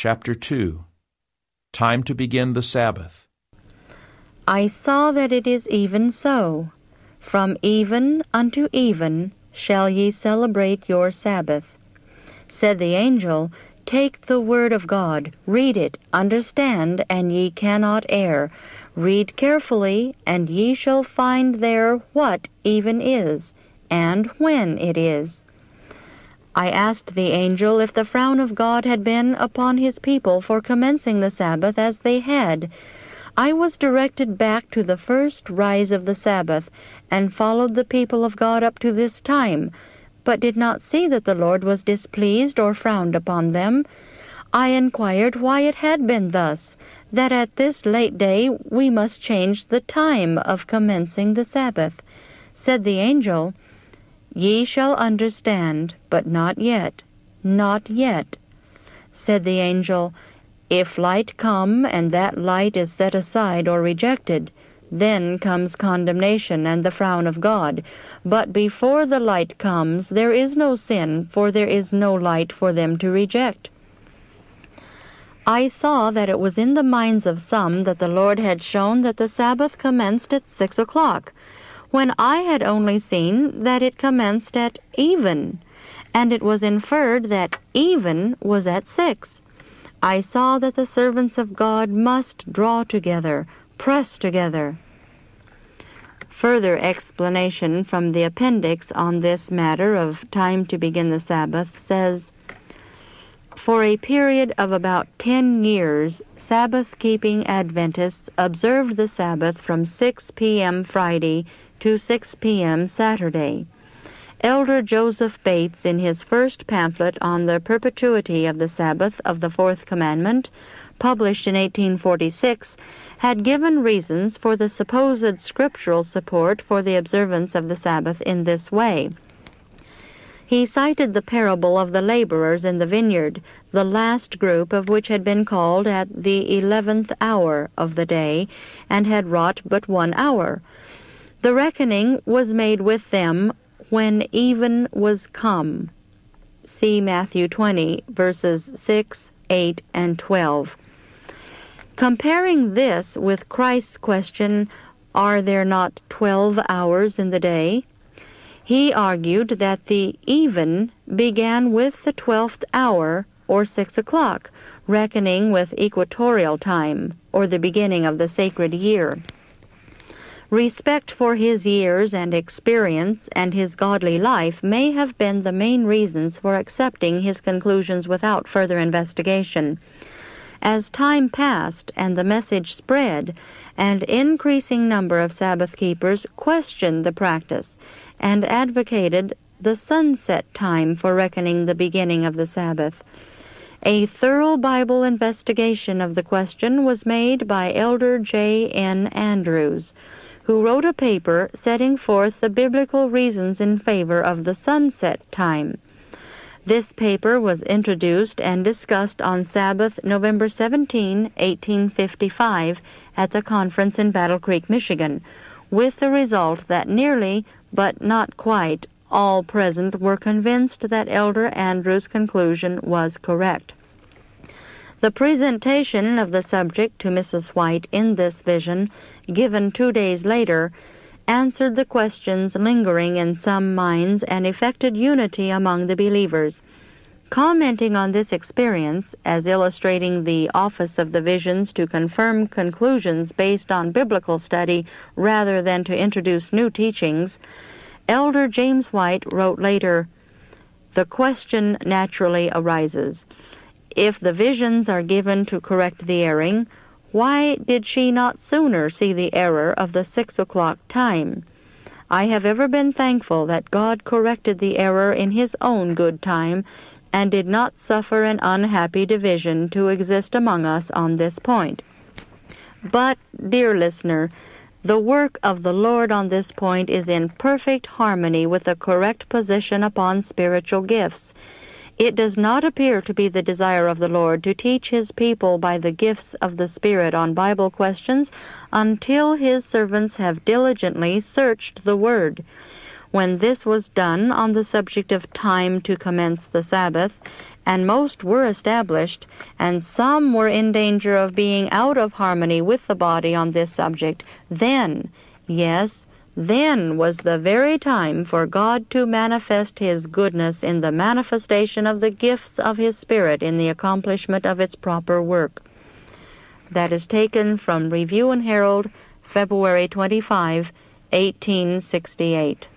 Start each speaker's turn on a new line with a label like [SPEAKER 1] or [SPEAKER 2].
[SPEAKER 1] Chapter 2. Time to begin the Sabbath.
[SPEAKER 2] I saw that it is even so. From even unto even shall ye celebrate your Sabbath. Said the angel, Take the word of God, read it, understand, and ye cannot err. Read carefully, and ye shall find there what even is, and when it is. I asked the angel if the frown of God had been upon his people for commencing the Sabbath as they had. I was directed back to the first rise of the Sabbath, and followed the people of God up to this time, but did not see that the Lord was displeased or frowned upon them. I inquired why it had been thus, that at this late day we must change the time of commencing the Sabbath. Said the angel, Ye shall understand, but not yet, not yet. Said the angel, If light come, and that light is set aside or rejected, then comes condemnation and the frown of God. But before the light comes, there is no sin, for there is no light for them to reject. I saw that it was in the minds of some that the Lord had shown that the Sabbath commenced at 6 o'clock, when I had only seen that it commenced at even, and it was inferred that even was at 6. I saw that the servants of God must draw together, press together. Further explanation from the appendix on this matter of time to begin the Sabbath says, For a period of about 10 years, Sabbath-keeping Adventists observed the Sabbath from 6 p.m. Friday to 6 p.m. Saturday. Elder Joseph Bates, in his first pamphlet on the perpetuity of the Sabbath of the Fourth Commandment, published in 1846, had given reasons for the supposed scriptural support for the observance of the Sabbath in this way. He cited the parable of the laborers in the vineyard, the last group of which had been called at the 11th hour of the day, and had wrought but 1 hour. The reckoning was made with them when even was come. See Matthew 20, verses 6, 8, and 12. Comparing this with Christ's question, Are there not 12 hours in the day? He argued that the even began with the 12th hour, or 6 o'clock, reckoning with equatorial time, or the beginning of the sacred year. Respect for his years and experience and his godly life may have been the main reasons for accepting his conclusions without further investigation. As time passed and the message spread, an increasing number of Sabbath keepers questioned the practice and advocated the sunset time for reckoning the beginning of the Sabbath. A thorough Bible investigation of the question was made by Elder J. N. Andrews, who wrote a paper setting forth the biblical reasons in favor of the sunset time. This paper was introduced and discussed on Sabbath, November 17, 1855, at the conference in Battle Creek, Michigan, with the result that nearly, but not quite, all present were convinced that Elder Andrews' conclusion was correct. The presentation of the subject to Mrs. White in this vision, given 2 days later, answered the questions lingering in some minds and effected unity among the believers. Commenting on this experience, as illustrating the office of the visions to confirm conclusions based on biblical study rather than to introduce new teachings, Elder James White wrote later, The question naturally arises, if the visions are given to correct the erring, why did she not sooner see the error of the 6 o'clock time? I have ever been thankful that God corrected the error in his own good time, and did not suffer an unhappy division to exist among us on this point. But, dear listener, the work of the Lord on this point is in perfect harmony with the correct position upon spiritual gifts. It does not appear to be the desire of the Lord to teach his people by the gifts of the Spirit on Bible questions until his servants have diligently searched the Word. When this was done on the subject of time to commence the Sabbath, and most were established, and some were in danger of being out of harmony with the body on this subject, then, yes, then was the very time for God to manifest His goodness in the manifestation of the gifts of His Spirit in the accomplishment of its proper work. That is taken from Review and Herald, February 25, 1868.